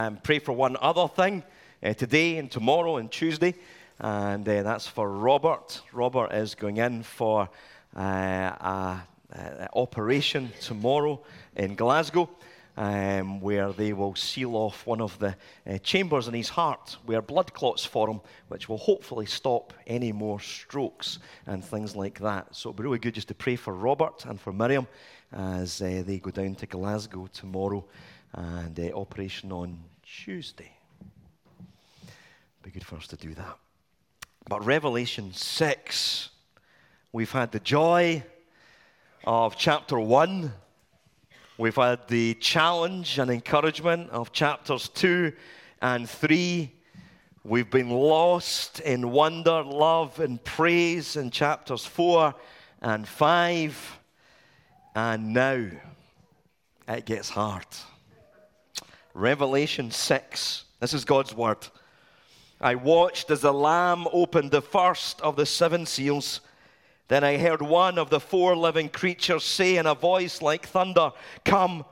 Pray for one other thing today and tomorrow and Tuesday, and that's for Robert. Robert is going in for an operation tomorrow in Glasgow, where they will seal off one of the chambers in his heart where blood clots form, which will hopefully stop any more strokes and things like that. So it'll be really good just to pray for Robert and for Miriam as they go down to Glasgow tomorrow and operation on Tuesday. Be good for us to do that. But Revelation 6, we've had the joy of chapter 1. We've had the challenge and encouragement of chapters 2 and 3. We've been lost in wonder, love, and praise in chapters 4 and 5. And now it gets hard. Revelation 6. This is God's word. I watched as the Lamb opened the first of the 7 seals. Then I heard one of the 4 living creatures say in a voice like thunder, "Come."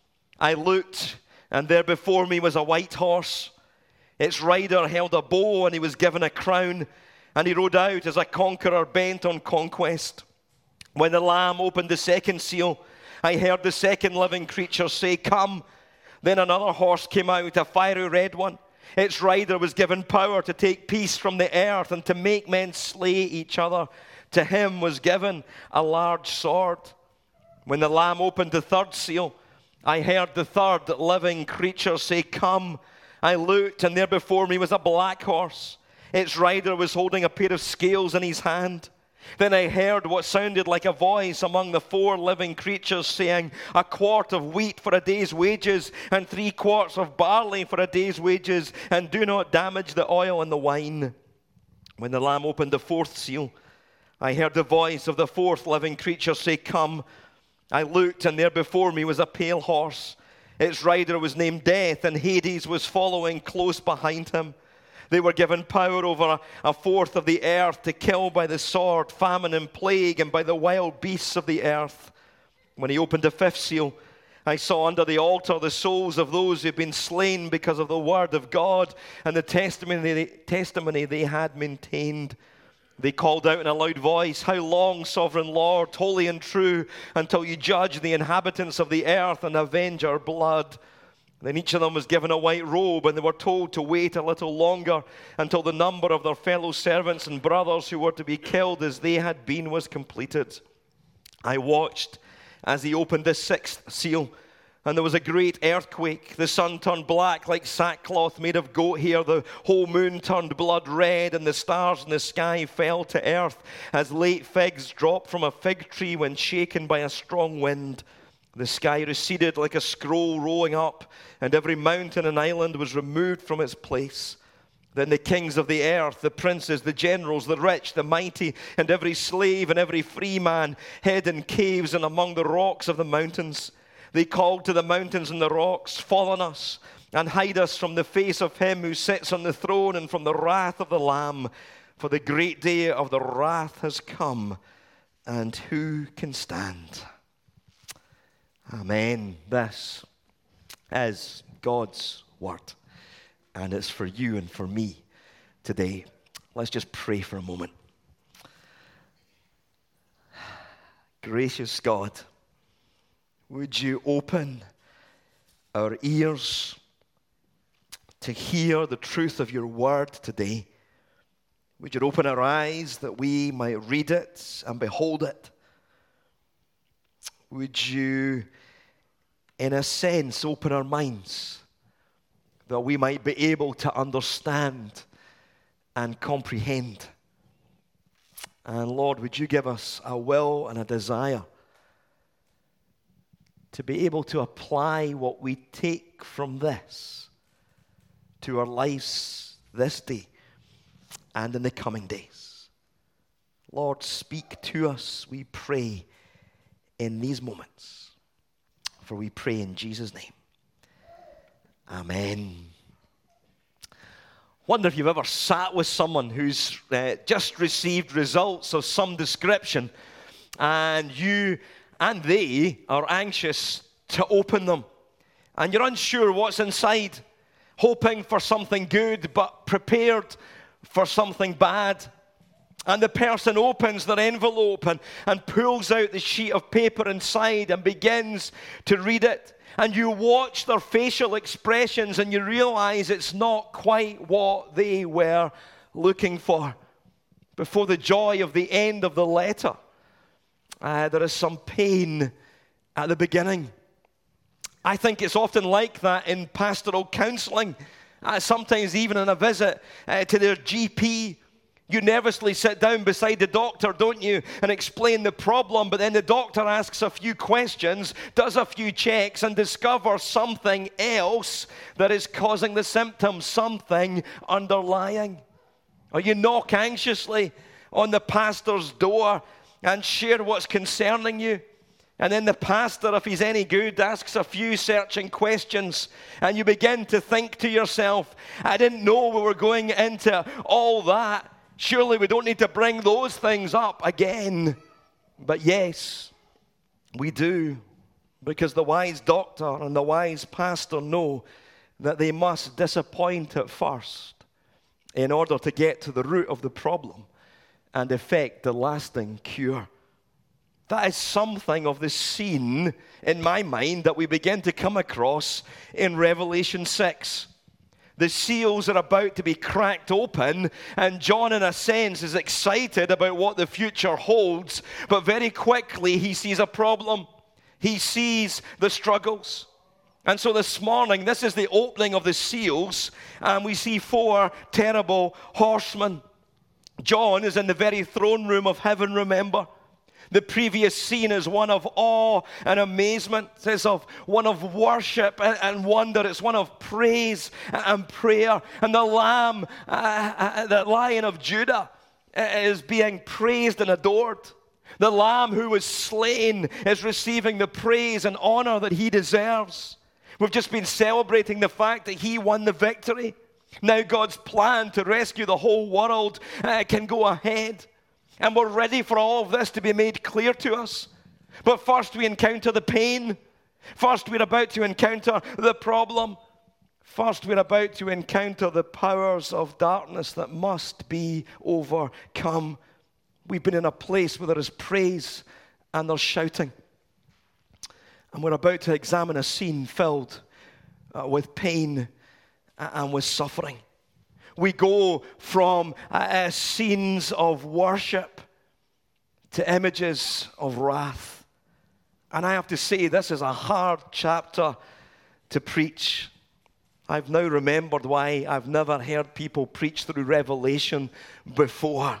I looked, and there before me was a white horse. Its rider held a bow, and he was given a crown, and he rode out as a conqueror bent on conquest. When the Lamb opened the 2nd seal, I heard the 2nd living creature say, "Come." Then another horse came out, a fiery red one. Its rider was given power to take peace from the earth and to make men slay each other. To him was given a large sword. When the Lamb opened the 3rd seal, I heard the 3rd living creature say, "Come." I looked, and there before me was a black horse. Its rider was holding a pair of scales in his hand. Then I heard what sounded like a voice among the 4 living creatures saying, "A quart of wheat for a day's wages, and 3 quarts of barley for a day's wages, and do not damage the oil and the wine." When the Lamb opened the 4th seal, I heard the voice of the 4th living creature say, "Come." I looked, and there before me was a pale horse. Its rider was named Death, and Hades was following close behind him. They were given power over a fourth of the earth to kill by the sword, famine, and plague, and by the wild beasts of the earth. When he opened the 5th seal, I saw under the altar the souls of those who had been slain because of the word of God and the testimony they had maintained. They called out in a loud voice, "How long, sovereign Lord, holy and true, until you judge the inhabitants of the earth and avenge our blood?" Then each of them was given a white robe, and they were told to wait a little longer until the number of their fellow servants and brothers who were to be killed as they had been was completed. I watched as he opened the 6th seal, and there was a great earthquake. The sun turned black like sackcloth made of goat hair. The whole moon turned blood red, and the stars in the sky fell to earth as late figs drop from a fig tree when shaken by a strong wind. The sky receded like a scroll rolling up, and every mountain and island was removed from its place. Then the kings of the earth, the princes, the generals, the rich, the mighty, and every slave and every free man hid in caves and among the rocks of the mountains. They called to the mountains and the rocks, "Fall on us, and hide us from the face of him who sits on the throne and from the wrath of the Lamb. For the great day of the wrath has come, and who can stand?" Amen. This is God's word, and it's for you and for me today. Let's just pray for a moment. Gracious God, would you open our ears to hear the truth of your word today? Would you open our eyes that we might read it and behold it? Would you, in a sense, open our minds that we might be able to understand and comprehend? And Lord, would you give us a will and a desire to be able to apply what we take from this to our lives this day and in the coming days. Lord, speak to us, we pray, in these moments. For we pray in Jesus' name. Amen. Wonder if you've ever sat with someone who's just received results of some description, and you and they are anxious to open them, and you're unsure what's inside. hoping for something good, but prepared for something bad. And the person opens their envelope and pulls out the sheet of paper inside and begins to read it. And you watch their facial expressions and you realize it's not quite what they were looking for. Before the joy of the end of the letter, there is some pain at the beginning. I think it's often like that in pastoral counseling. Sometimes even in a visit to their GP, you nervously sit down beside the doctor, don't you, and explain the problem, but then the doctor asks a few questions, does a few checks, and discovers something else that is causing the symptoms, something underlying. Or you knock anxiously on the pastor's door and share what's concerning you. And then the pastor, if he's any good, asks a few searching questions. And you begin to think to yourself, I didn't know we were going into all that. Surely we don't need to bring those things up again. But yes, we do. Because the wise doctor and the wise pastor know that they must disappoint at first in order to get to the root of the problem and effect the lasting cure. That is something of the scene in my mind that we begin to come across in Revelation 6. The seals are about to be cracked open, and John, in a sense, is excited about what the future holds, but very quickly he sees a problem. He sees the struggles. And so this morning, this is the opening of the seals, and we see 4 terrible horsemen. John is in the very throne room of heaven, remember? The previous scene is one of awe and amazement. It's of one of worship and wonder. It's one of praise and prayer. And the Lamb, the Lion of Judah, is being praised and adored. The Lamb who was slain is receiving the praise and honor that he deserves. We've just been celebrating the fact that he won the victory. Now God's plan to rescue the whole world can go ahead. And we're ready for all of this to be made clear to us. But first we encounter the pain. First we're about to encounter the problem. First we're about to encounter the powers of darkness that must be overcome. We've been in a place where there is praise and there's shouting. And we're about to examine a scene filled with pain and with suffering. We go from scenes of worship to images of wrath. And I have to say, this is a hard chapter to preach. I've now remembered why I've never heard people preach through Revelation before.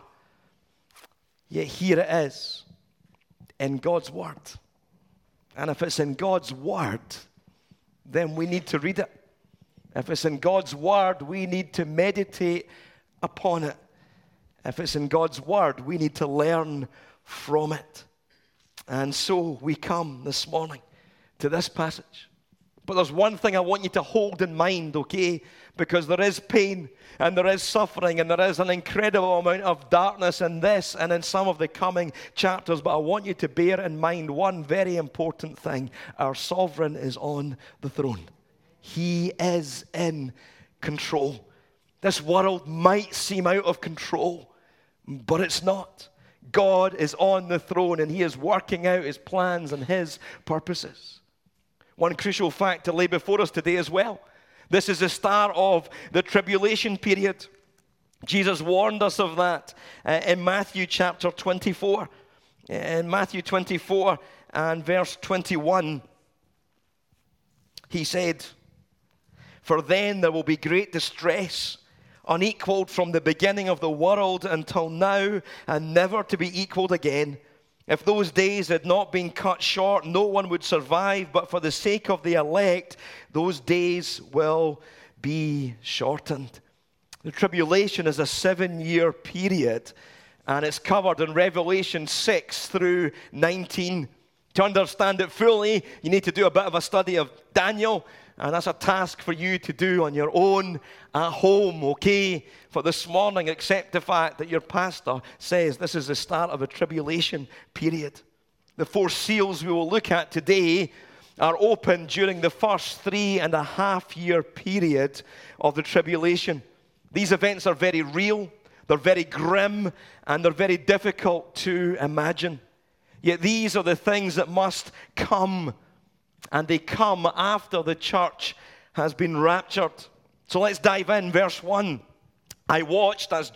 Yet here it is, in God's Word. And if it's in God's Word, then we need to read it. If it's in God's Word, we need to meditate upon it. If it's in God's Word, we need to learn from it. And so we come this morning to this passage. But there's one thing I want you to hold in mind, okay? Because there is pain and there is suffering and there is an incredible amount of darkness in this and in some of the coming chapters. But I want you to bear in mind one very important thing. Our sovereign is on the throne. He is in control. This world might seem out of control, but it's not. God is on the throne and he is working out his plans and his purposes. One crucial fact to lay before us today as well. This is the start of the tribulation period. Jesus warned us of that in Matthew chapter 24. In Matthew 24 and verse 21, he said, "For then there will be great distress, unequaled from the beginning of the world until now, and never to be equaled again. If those days had not been cut short, no one would survive, but for the sake of the elect, those days will be shortened." The tribulation is a 7-year period, and it's covered in Revelation 6 through 19. To understand it fully, you need to do a bit of a study of Daniel, and that's a task for you to do on your own at home, okay? For this morning, accept the fact that your pastor says this is the start of a tribulation period. The 4 seals we will look at today are opened during the first 3.5-year period of the tribulation. These events are very real, they're very grim, and they're very difficult to imagine. Yet these are the things that must come, and they come after the church has been raptured. So let's dive in. Verse 1. I watched as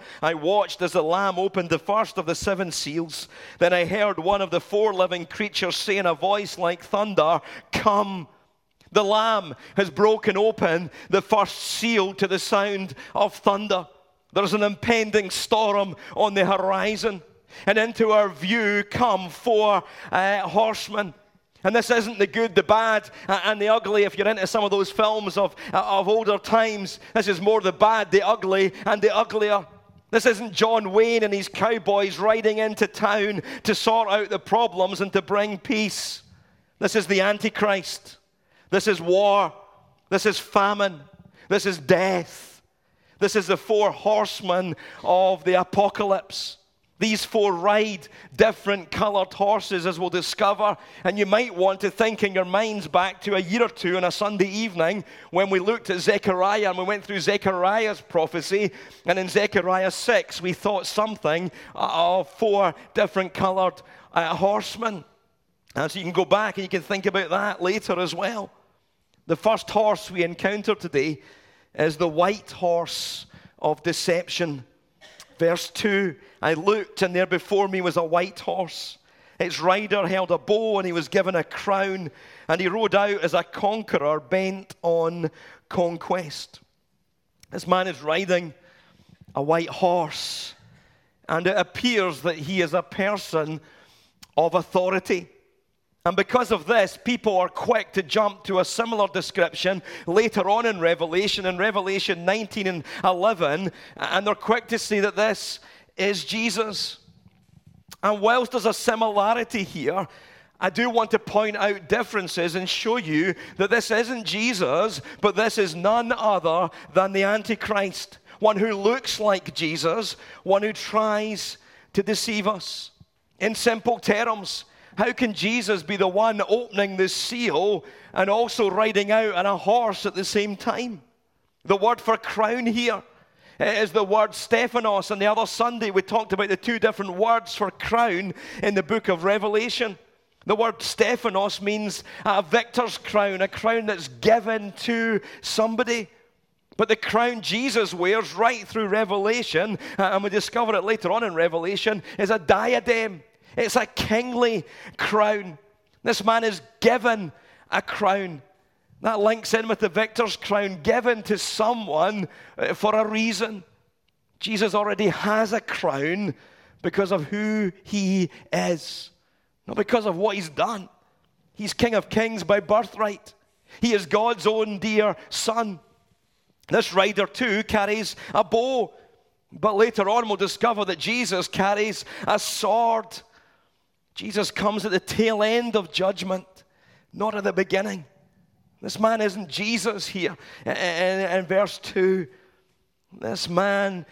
the Lamb opened the first of the 7 seals. Then I heard one of the 4 living creatures say in a voice like thunder, "Come." The Lamb has broken open the first seal to the sound of thunder. There's an impending storm on the horizon. And into our view come 4 horsemen. And this isn't the good, the bad, and the ugly. If you're into some of those films of older times, this is more the bad, the ugly, and the uglier. This isn't John Wayne and his cowboys riding into town to sort out the problems and to bring peace. This is the Antichrist. This is war. This is famine. This is death. This is the 4 horsemen of the apocalypse. These 4 ride different colored horses, as we'll discover. And you might want to think in your minds back to a year or two on a Sunday evening when we looked at Zechariah and we went through Zechariah's prophecy. And in Zechariah 6, we thought something of 4 different colored horsemen. And so you can go back and you can think about that later as well. The first horse we encounter today is the white horse of deception. Verse 2, I looked, and there before me was a white horse. Its rider held a bow, and he was given a crown, and he rode out as a conqueror bent on conquest. This man is riding a white horse, and it appears that he is a person of authority. And because of this, people are quick to jump to a similar description later on in Revelation 19 and 11, and they're quick to say that this is Jesus. And whilst there's a similarity here, I do want to point out differences and show you that this isn't Jesus, but this is none other than the Antichrist, one who looks like Jesus, one who tries to deceive us. In simple terms, how can Jesus be the one opening the seal and also riding out on a horse at the same time? The word for crown here is the word Stephanos. And the other Sunday we talked about the 2 different words for crown in the book of Revelation. The word Stephanos means a victor's crown, a crown that's given to somebody. But the crown Jesus wears right through Revelation, and we discover it later on in Revelation, is a diadem. It's a kingly crown. This man is given a crown. That links in with the victor's crown given to someone for a reason. Jesus already has a crown because of who he is, not because of what he's done. He's King of Kings by birthright. He is God's own dear son. This rider too carries a bow, but later on we'll discover that Jesus carries a sword. Jesus comes at the tail end of judgment, not at the beginning. This man isn't Jesus here. In verse 2, this man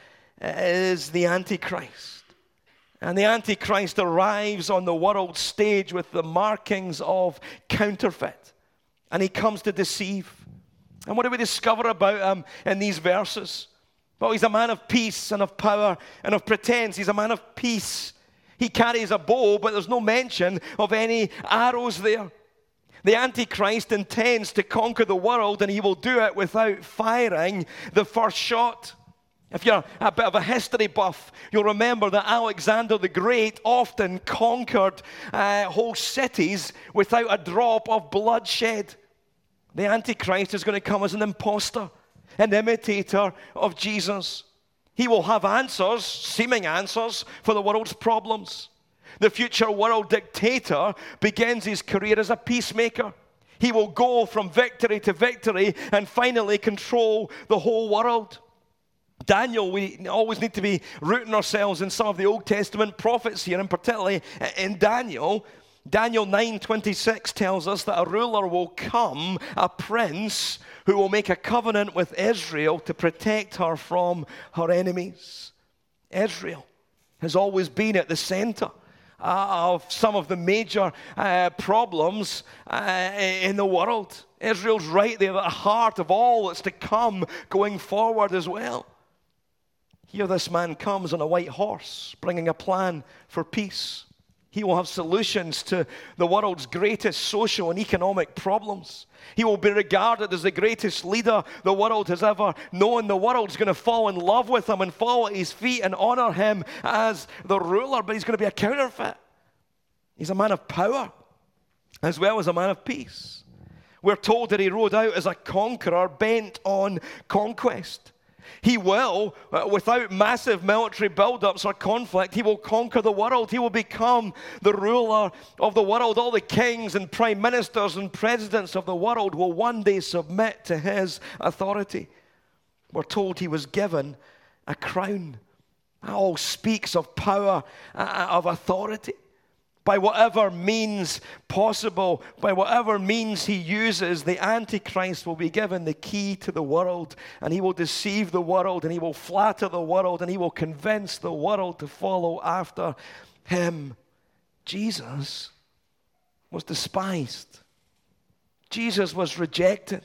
is the Antichrist. And the Antichrist arrives on the world stage with the markings of counterfeit. And he comes to deceive. And what do we discover about him in these verses? Well, he's a man of peace and of power and of pretense. He's a man of peace. He carries a bow, but there's no mention of any arrows there. The Antichrist intends to conquer the world, and he will do it without firing the first shot. If you're a bit of a history buff, you'll remember that Alexander the Great often conquered whole cities without a drop of bloodshed. The Antichrist is going to come as an imposter, an imitator of Jesus. He will have answers, seeming answers, for the world's problems. The future world dictator begins his career as a peacemaker. He will go from victory to victory and finally control the whole world. Daniel, we always need to be rooting ourselves in some of the Old Testament prophets here, and particularly in Daniel. Daniel 9:26 tells us that a ruler will come, a prince, who will make a covenant with Israel to protect her from her enemies. Israel has always been at the center of some of the major problems in the world. Israel's right there at the heart of all that's to come going forward as well. Here this man comes on a white horse, bringing a plan for peace. He will have solutions to the world's greatest social and economic problems. He will be regarded as the greatest leader the world has ever known. The world's going to fall in love with him and fall at his feet and honor him as the ruler, but he's going to be a counterfeit. He's a man of power as well as a man of peace. We're told that he rode out as a conqueror bent on conquest. He will, without massive military build-ups or conflict, he will conquer the world. He will become the ruler of the world. All the kings and prime ministers and presidents of the world will one day submit to his authority. We're told he was given a crown. That all speaks of power, of authority. By whatever means possible, by whatever means he uses, the Antichrist will be given the key to the world, and he will deceive the world, and he will flatter the world, and he will convince the world to follow after him. Jesus was despised. Jesus was rejected.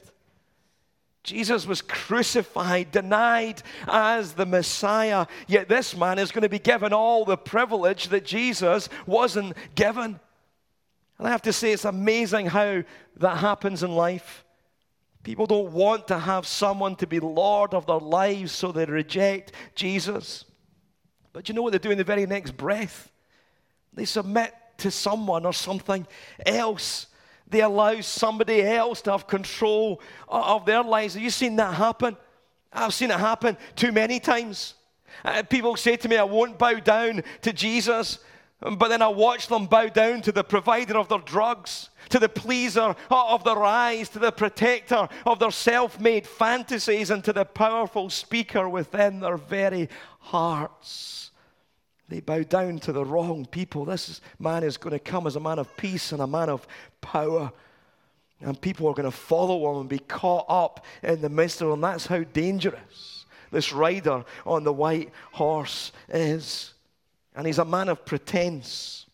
Jesus was crucified, denied as the Messiah, yet this man is going to be given all the privilege that Jesus wasn't given. And I have to say, it's amazing how that happens in life. People don't want to have someone to be Lord of their lives, so they reject Jesus. But you know what they do in the very next breath? They submit to someone or something else. They allow somebody else to have control of their lives. Have you seen that happen? I've seen it happen too many times. People say to me, I won't bow down to Jesus, but then I watch them bow down to the provider of their drugs, to the pleaser of their eyes, to the protector of their self-made fantasies, and to the powerful speaker within their very hearts. They bow down to the wrong people. This man is going to come as a man of peace and a man of power. And people are going to follow him and be caught up in the midst of him. That's how dangerous this rider on the white horse is. And he's a man of pretense.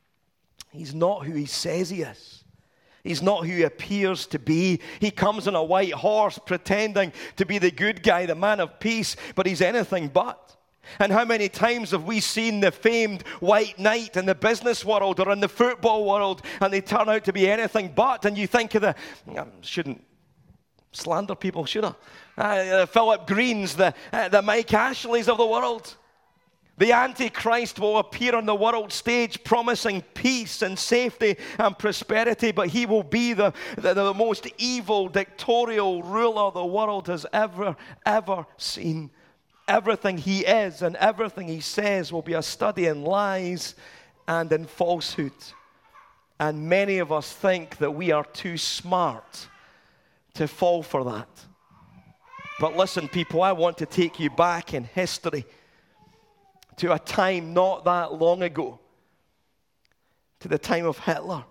He's not who he says he is. He's not who he appears to be. He comes on a white horse pretending to be the good guy, the man of peace, but he's anything but. And how many times have we seen the famed white knight in the business world or in the football world, and they turn out to be anything but? And you think of I shouldn't slander people, should I? Philip Greens, the Mike Ashleys of the world. The Antichrist will appear on the world stage promising peace and safety and prosperity, but he will be the most evil, dictatorial ruler the world has ever seen. Everything he is and everything he says will be a study in lies and in falsehood. And many of us think that we are too smart to fall for that. But listen, people, I want to take you back in history to a time not that long ago, to the time of Hitler.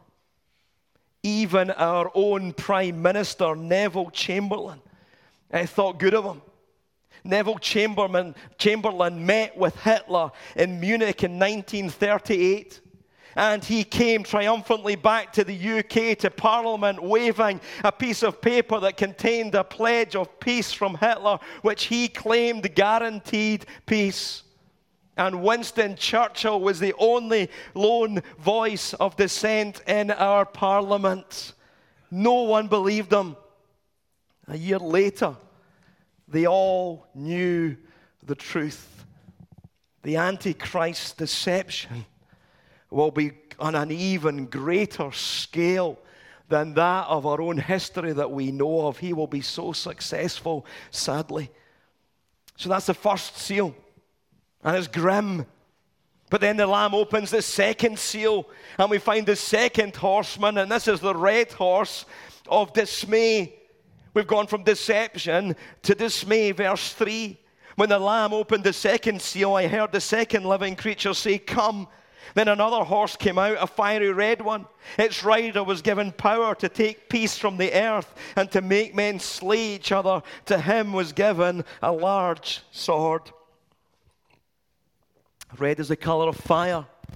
Even our own Prime Minister, Neville Chamberlain, thought good of him. Neville Chamberlain met with Hitler in Munich in 1938, and he came triumphantly back to the UK, to Parliament, waving a piece of paper that contained a pledge of peace from Hitler, which he claimed guaranteed peace. And Winston Churchill was the only lone voice of dissent in our Parliament. No one believed him. A year later, they all knew the truth. The Antichrist's deception will be on an even greater scale than that of our own history that we know of. He will be so successful, sadly. So that's the first seal, and it's grim. But then the Lamb opens the second seal, and we find the second horseman, and this is the red horse of dismay. We've gone from deception to dismay. Verse 3. When the Lamb opened the second seal, I heard the second living creature say, "Come." Then another horse came out, a fiery red one. Its rider was given power to take peace from the earth and to make men slay each other. To him was given a large sword. Red is the color of fire,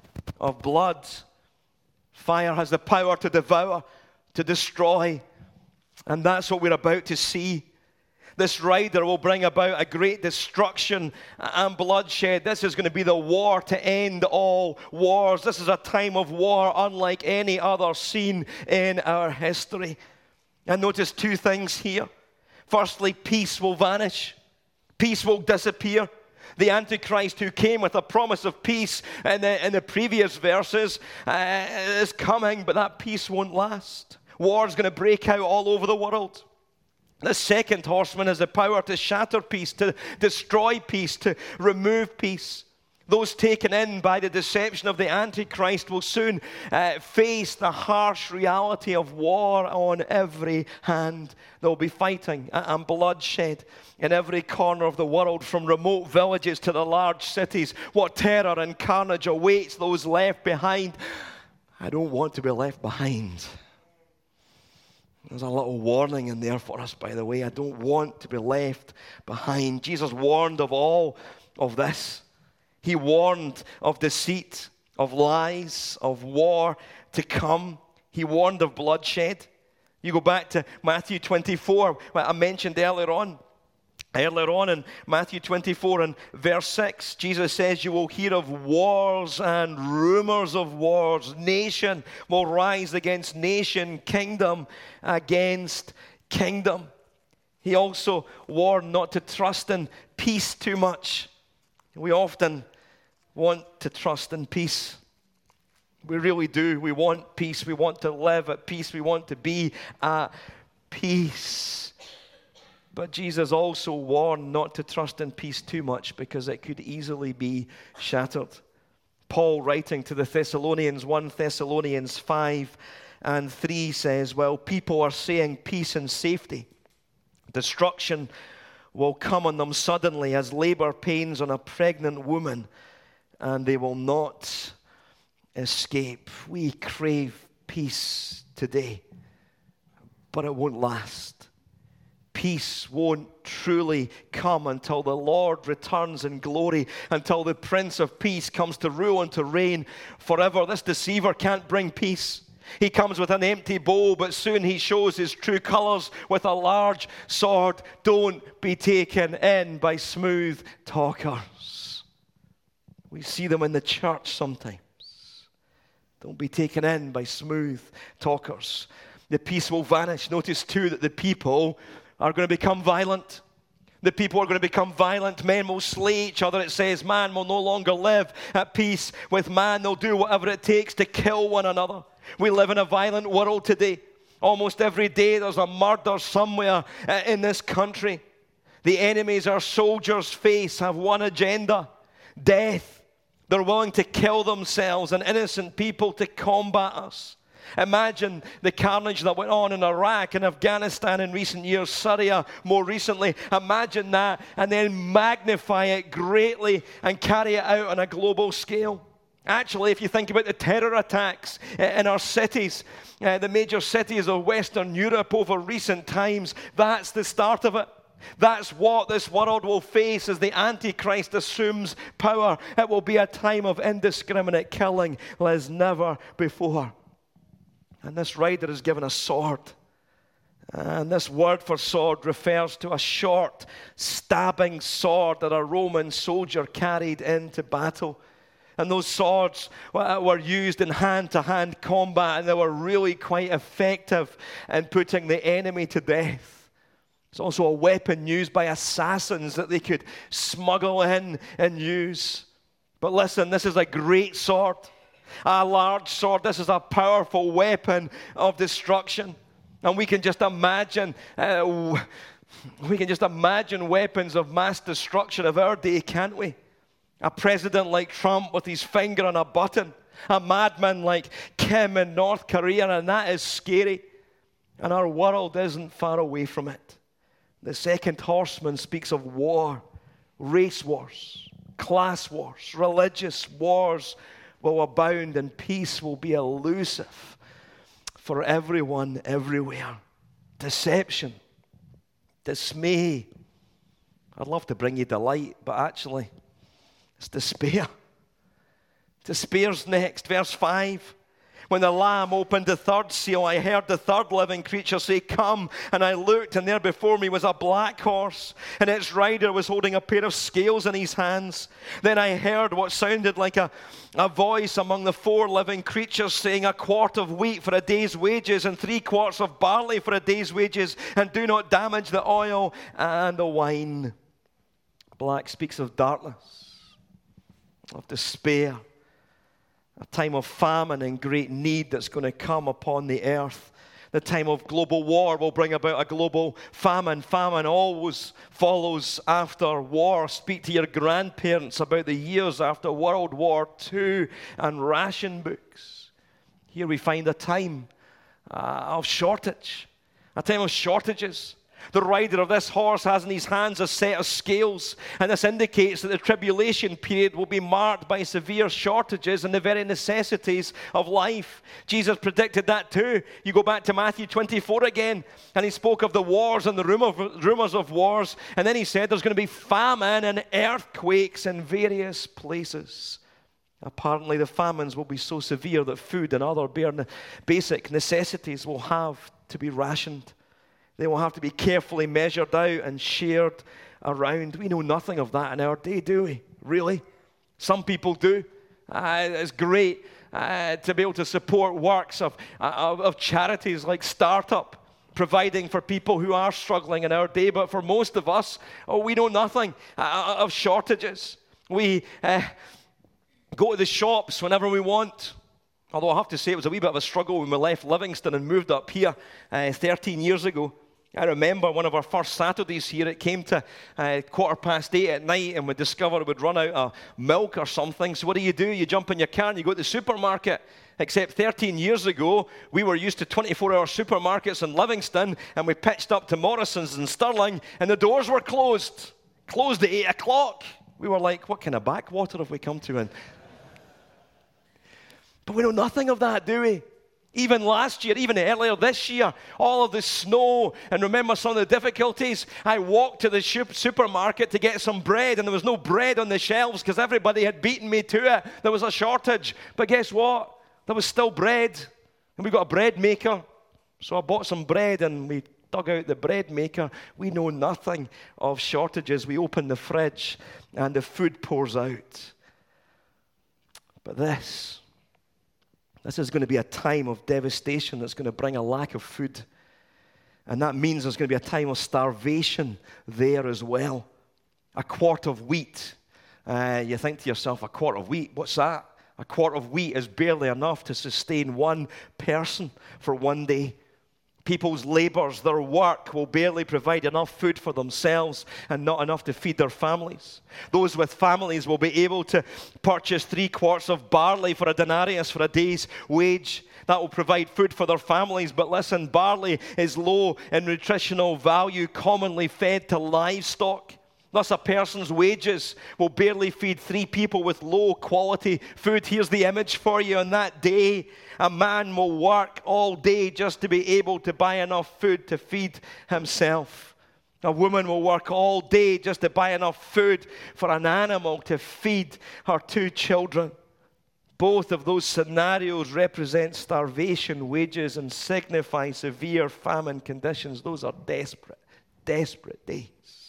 of blood. Fire has the power to devour, to destroy. And that's what we're about to see. This rider will bring about a great destruction and bloodshed. This is going to be the war to end all wars. This is a time of war unlike any other seen in our history. And notice two things here. Firstly, peace will vanish. Peace will disappear. The Antichrist, who came with a promise of peace in the previous verses, is coming, but that peace won't last. War's going to break out all over the world. The second horseman has the power to shatter peace, to destroy peace, to remove peace. Those taken in by the deception of the Antichrist will soon face the harsh reality of war on every hand. There will be fighting and bloodshed in every corner of the world, from remote villages to the large cities. What terror and carnage awaits those left behind. I don't want to be left behind. There's a little warning in there for us, by the way. I don't want to be left behind. Jesus warned of all of this. He warned of deceit, of lies, of war to come. He warned of bloodshed. You go back to Matthew 24, what I mentioned earlier on. Earlier on in Matthew 24 and verse 6, Jesus says, you will hear of wars and rumors of wars. Nation will rise against nation, kingdom against kingdom. He also warned not to trust in peace too much. We often want to trust in peace. We really do. We want peace. We want to live at peace. We want to be at peace. But Jesus also warned not to trust in peace too much, because it could easily be shattered. Paul, writing to the Thessalonians, 1 Thessalonians 5 and 3 says, well, people are saying peace and safety. Destruction will come on them suddenly as labor pains on a pregnant woman, and they will not escape. We crave peace today, but it won't last. Peace won't truly come until the Lord returns in glory, until the Prince of Peace comes to rule and to reign forever. This deceiver can't bring peace. He comes with an empty bow, but soon he shows his true colors with a large sword. Don't be taken in by smooth talkers. We see them in the church sometimes. Don't be taken in by smooth talkers. The peace will vanish. Notice too that the people are going to become violent. The people are going to become violent. Men will slay each other. It says man will no longer live at peace with man. They'll do whatever it takes to kill one another. We live in a violent world today. Almost every day there's a murder somewhere in this country. The enemies our soldiers face have one agenda: death. They're willing to kill themselves and innocent people to combat us. Imagine the carnage that went on in Iraq and Afghanistan in recent years, Syria more recently. Imagine that, and then magnify it greatly and carry it out on a global scale. Actually, if you think about the terror attacks in our cities, the major cities of Western Europe over recent times, that's the start of it. That's what this world will face as the Antichrist assumes power. It will be a time of indiscriminate killing as never before. And this rider is given a sword. And this word for sword refers to a short, stabbing sword that a Roman soldier carried into battle. And those swords were used in hand-to-hand combat, and they were really quite effective in putting the enemy to death. It's also a weapon used by assassins that they could smuggle in and use. But listen, this is a great sword, a large sword. This is a powerful weapon of destruction. And we can just imagine, weapons of mass destruction of our day, can't we? A president like Trump with his finger on a button, a madman like Kim in North Korea, and that is scary. And our world isn't far away from it. The second horseman speaks of war, race wars, class wars, religious wars will abound, and peace will be elusive for everyone, everywhere. Deception, dismay. I'd love to bring you delight, but actually, it's despair. Despair's next, verse 5. When the Lamb opened the third seal, I heard the third living creature say, "Come." And I looked, and there before me was a black horse, and its rider was holding a pair of scales in his hands. Then I heard what sounded like a voice among the four living creatures saying, "A quart of wheat for a day's wages, and 3 quarts of barley for a day's wages, and do not damage the oil and the wine." Black speaks of darkness, of despair, a time of famine and great need that's going to come upon the earth. The time of global war will bring about a global famine. Famine always follows after war. Speak to your grandparents about the years after World War II and ration books. Here we find a time of shortage, a time of shortages. The rider of this horse has in his hands a set of scales, and this indicates that the tribulation period will be marked by severe shortages in the very necessities of life. Jesus predicted that too. You go back to Matthew 24 again, and he spoke of the wars and the rumors of wars, and then he said there's going to be famine and earthquakes in various places. Apparently the famines will be so severe that food and other basic necessities will have to be rationed. They will have to be carefully measured out and shared around. We know nothing of that in our day, do we? Really? Some people do. It's great to be able to support works of charities like Startup, providing for people who are struggling in our day. But for most of us, we know nothing of shortages. We go to the shops whenever we want. Although I have to say it was a wee bit of a struggle when we left Livingston and moved up here 13 years ago. I remember one of our first Saturdays here, it came to 8:15 at night, and we discovered we'd run out of milk or something. So what do? You jump in your car and you go to the supermarket. Except 13 years ago, we were used to 24-hour supermarkets in Livingston, and we pitched up to Morrison's in Stirling, and the doors were closed at 8 o'clock. We were like, what kind of backwater have we come to? But we know nothing of that, do we? Even last year, even earlier this year, all of the snow, and remember some of the difficulties. I walked to the supermarket to get some bread, and there was no bread on the shelves because everybody had beaten me to it. There was a shortage. But guess what? There was still bread, and we got a bread maker. So I bought some bread, and we dug out the bread maker. We know nothing of shortages. We open the fridge, and the food pours out. But this is going to be a time of devastation that's going to bring a lack of food. And that means there's going to be a time of starvation there as well. A quart of wheat. You think to yourself, a quart of wheat, what's that? A quart of wheat is barely enough to sustain one person for one day. People's labors, their work will barely provide enough food for themselves and not enough to feed their families. Those with families will be able to purchase 3 quarts of barley for a denarius for a day's wage. That will provide food for their families. But listen, barley is low in nutritional value, commonly fed to livestock. Thus, a person's wages will barely feed 3 people with low quality food. Here's the image for you. On that day, a man will work all day just to be able to buy enough food to feed himself. A woman will work all day just to buy enough food for an animal to feed her 2 children. Both of those scenarios represent starvation wages and signify severe famine conditions. Those are desperate, desperate days.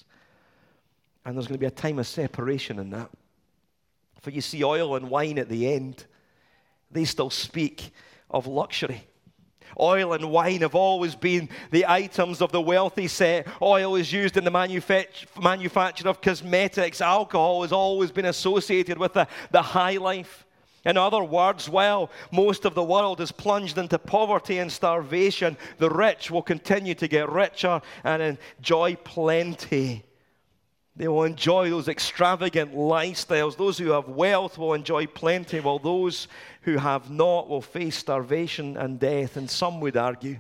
And there's going to be a time of separation in that. For you see, oil and wine at the end, they still speak of luxury. Oil and wine have always been the items of the wealthy set. Oil is used in the manufacture of cosmetics. Alcohol has always been associated with the high life. In other words, while most of the world is plunged into poverty and starvation, the rich will continue to get richer and enjoy plenty. They will enjoy those extravagant lifestyles. Those who have wealth will enjoy plenty, while those who have not will face starvation and death. And some would argue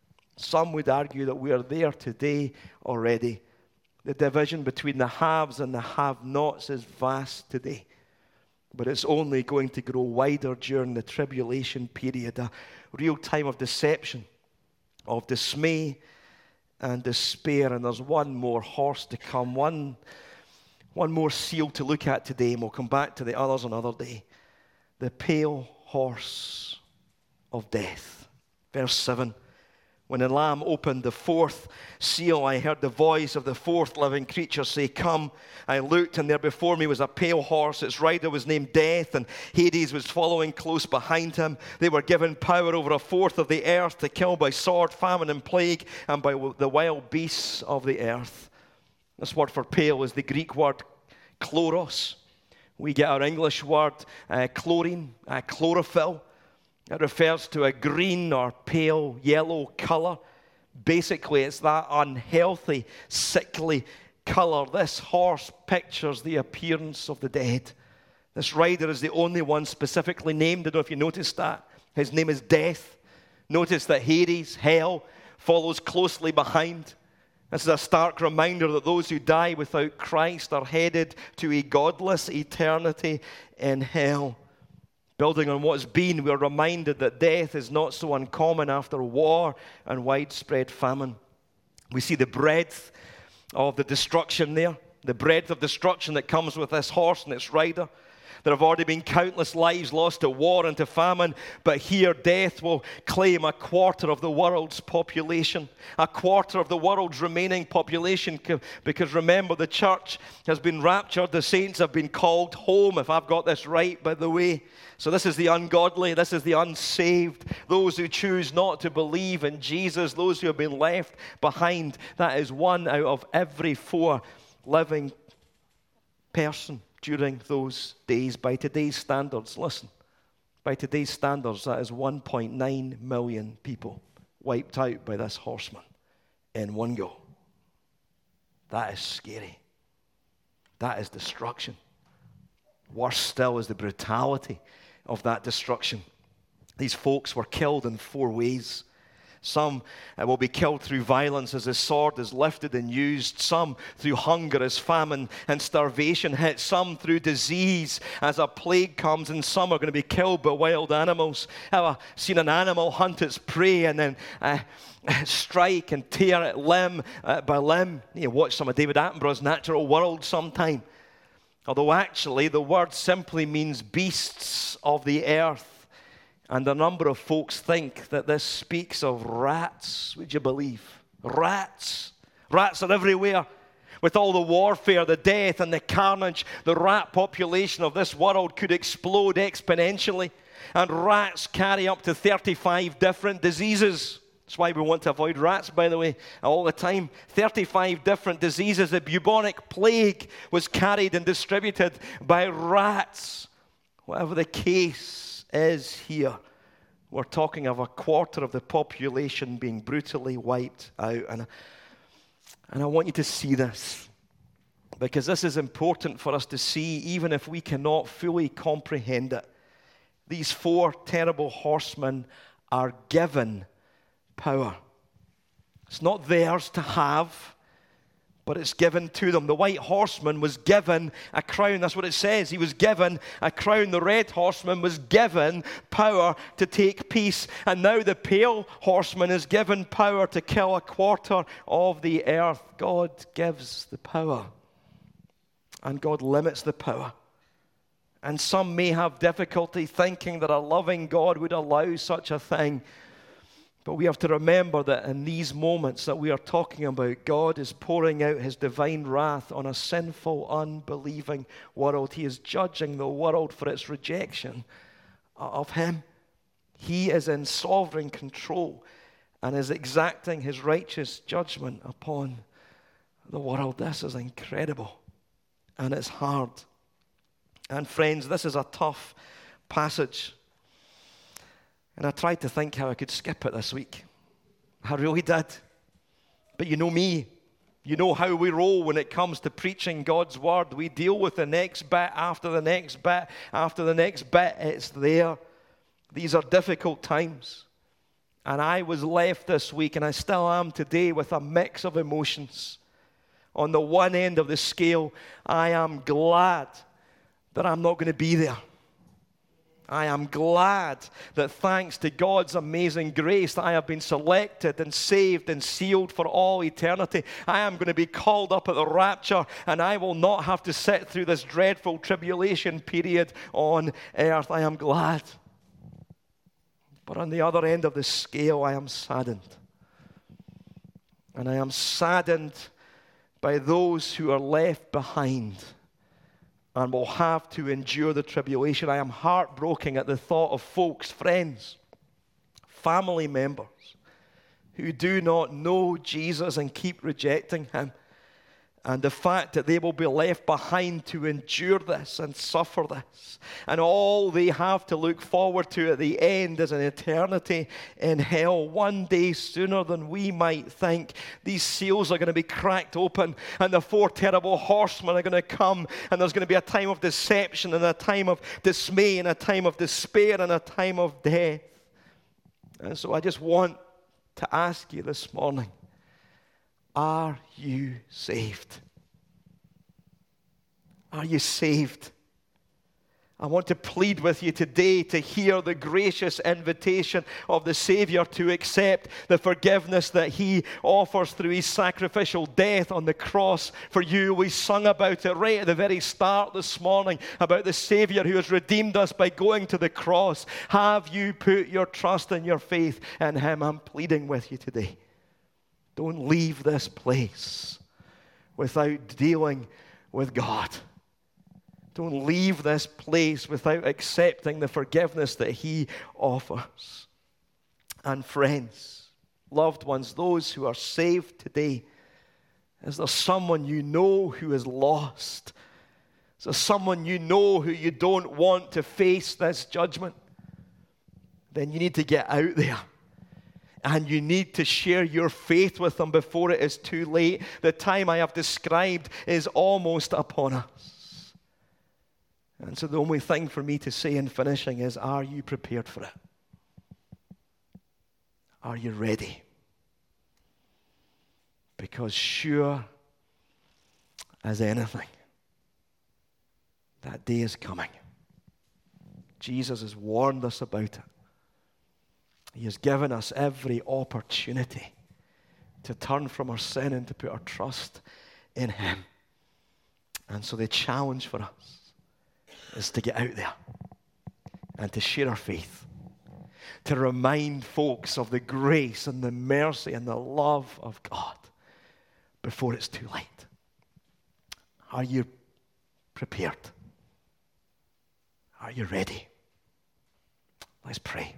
that we are there today already. The division between the haves and the have-nots is vast today. But it's only going to grow wider during the tribulation period, a real time of deception, of dismay, and despair. And there's one more horse to come, one more seal to look at today, and we'll come back to the others another day. the pale horse of death. Verse 7. When the Lamb opened the fourth seal, I heard the voice of the fourth living creature say, "Come." I looked, and there before me was a pale horse. Its rider was named Death, and Hades was following close behind him. They were given power over a fourth of the earth to kill by sword, famine, and plague, and by the wild beasts of the earth. This word for pale is the Greek word chloros. We get our English word chlorine, chlorophyll. It refers to a green or pale yellow color. Basically, it's that unhealthy, sickly color. This horse pictures the appearance of the dead. This rider is the only one specifically named. I don't know if you noticed that. His name is Death. Notice that Hades, hell, follows closely behind. This is a stark reminder that those who die without Christ are headed to a godless eternity in hell. Building on what's been, we're reminded that death is not so uncommon after war and widespread famine. We see the breadth of the destruction there, the breadth of destruction that comes with this horse and its rider. There have already been countless lives lost to war and to famine, but here death will claim a quarter of the world's population, a quarter of the world's remaining population, because remember, the church has been raptured, the saints have been called home, if I've got this right, by the way. So this is the ungodly, this is the unsaved, those who choose not to believe in Jesus, those who have been left behind. That is 1 out of every 4 living person during those days. By today's standards, listen, by today's standards, that is 1.9 million people wiped out by this horseman in one go. That is scary. That is destruction. Worse still is the brutality of that destruction. These folks were killed in 4 ways. Some will be killed through violence as the sword is lifted and used. Some through hunger as famine and starvation hits. Some through disease as a plague comes. And some are going to be killed by wild animals. Ever seen an animal hunt its prey and then strike and tear it limb by limb? You watch some of David Attenborough's Natural World sometime. Although actually the word simply means beasts of the earth. And a number of folks think that this speaks of rats. Would you believe? Rats. Rats are everywhere. With all the warfare, the death, and the carnage, the rat population of this world could explode exponentially. And rats carry up to 35 different diseases. That's why we want to avoid rats, by the way, all the time. 35 different diseases. The bubonic plague was carried and distributed by rats. Whatever the case is here, we're talking of a quarter of the population being brutally wiped out. And I want you to see this, because this is important for us to see, even if we cannot fully comprehend it. These 4 terrible horsemen are given power. It's not theirs to have, but it's given to them. The white horseman was given a crown. That's what it says. He was given a crown. The red horseman was given power to take peace. And now the pale horseman is given power to kill a quarter of the earth. God gives the power, and God limits the power. And some may have difficulty thinking that a loving God would allow such a thing. But we have to remember that in these moments that we are talking about, God is pouring out his divine wrath on a sinful, unbelieving world. He is judging the world for its rejection of him. He is in sovereign control and is exacting his righteous judgment upon the world. This is incredible, and it's hard. And friends, this is a tough passage. And I tried to think how I could skip it this week. I really did. But you know me. You know how we roll when it comes to preaching God's word. We deal with the next bit after the next bit after the next bit. It's there. These are difficult times. And I was left this week, and I still am today, with a mix of emotions. On the one end of the scale, I am glad that I'm not going to be there. I am glad that thanks to God's amazing grace, I have been selected and saved and sealed for all eternity. I am going to be called up at the rapture, and I will not have to sit through this dreadful tribulation period on earth. I am glad. But on the other end of the scale, I am saddened. And I am saddened by those who are left behind and will have to endure the tribulation. I am heartbroken at the thought of folks, friends, family members who do not know Jesus and keep rejecting him. And the fact that they will be left behind to endure this and suffer this. And all they have to look forward to at the end is an eternity in hell. One day sooner than we might think, these seals are going to be cracked open and the 4 terrible horsemen are going to come, and there's going to be a time of deception and a time of dismay and a time of despair and a time of death. And so I just want to ask you this morning, are you saved? Are you saved? I want to plead with you today to hear the gracious invitation of the Savior to accept the forgiveness that he offers through his sacrificial death on the cross for you. We sung about it right at the very start this morning, about the Savior who has redeemed us by going to the cross. Have you put your trust and your faith in him? I'm pleading with you today. Don't leave this place without dealing with God. Don't leave this place without accepting the forgiveness that he offers. And friends, loved ones, those who are saved today, is there someone you know who is lost? Is there someone you know who you don't want to face this judgment? Then you need to get out there. And you need to share your faith with them before it is too late. The time I have described is almost upon us. And so the only thing for me to say in finishing is, are you prepared for it? Are you ready? Because sure as anything, that day is coming. Jesus has warned us about it. He has given us every opportunity to turn from our sin and to put our trust in him. And so the challenge for us is to get out there and to share our faith, to remind folks of the grace and the mercy and the love of God before it's too late. Are you prepared? Are you ready? Let's pray.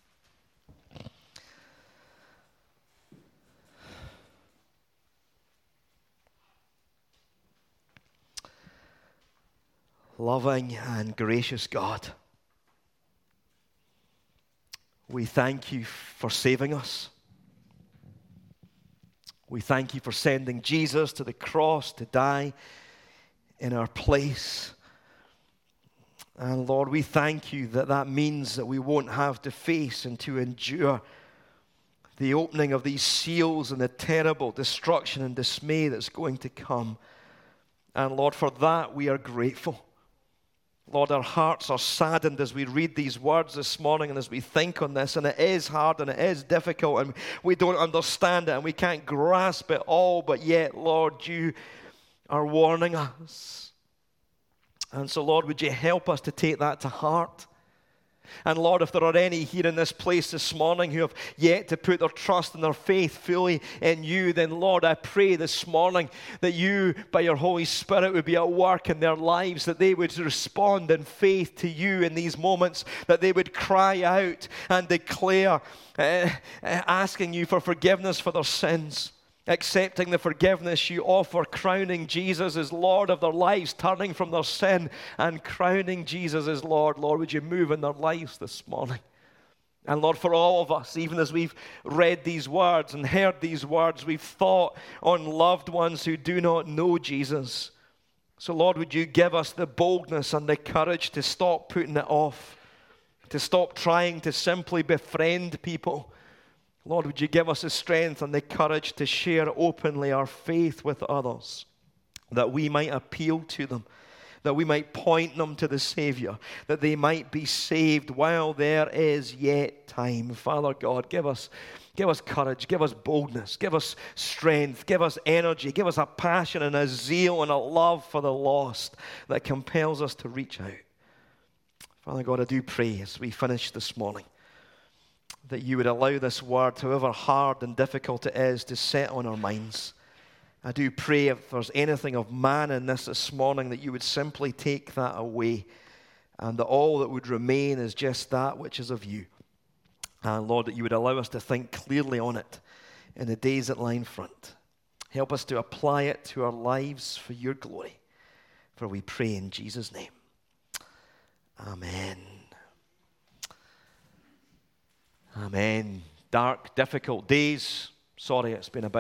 Loving and gracious God, we thank you for saving us. We thank you for sending Jesus to the cross to die in our place. And Lord, we thank you that that means that we won't have to face and to endure the opening of these seals and the terrible destruction and dismay that's going to come. And Lord, for that we are grateful. Lord, our hearts are saddened as we read these words this morning and as we think on this. And it is hard and it is difficult and we don't understand it and we can't grasp it all. But yet, Lord, you are warning us. And so, Lord, would you help us to take that to heart? And Lord, if there are any here in this place this morning who have yet to put their trust and their faith fully in you, then Lord, I pray this morning that you, by your Holy Spirit, would be at work in their lives, that they would respond in faith to you in these moments, that they would cry out and declare, asking you for forgiveness for their sins, accepting the forgiveness you offer, crowning Jesus as Lord of their lives, turning from their sin and crowning Jesus as Lord. Lord, would you move in their lives this morning? And Lord, for all of us, even as we've read these words and heard these words, we've thought on loved ones who do not know Jesus. So Lord, would you give us the boldness and the courage to stop putting it off, to stop trying to simply befriend people. Lord, would you give us the strength and the courage to share openly our faith with others, that we might appeal to them that we might point them to the Savior, that they might be saved while there is yet time. Father God, give us courage, give us boldness, give us strength, give us energy, give us a passion and a zeal and a love for the lost that compels us to reach out. Father God, I do pray as we finish this morning that you would allow this word, however hard and difficult it is, to set on our minds. I do pray if there's anything of man in this morning, that you would simply take that away, and that all that would remain is just that which is of you. And Lord, that you would allow us to think clearly on it in the days that lie in front. Help us to apply it to our lives for your glory. For we pray in Jesus' name. Amen. Amen. Dark, difficult days. Sorry, it's been a bit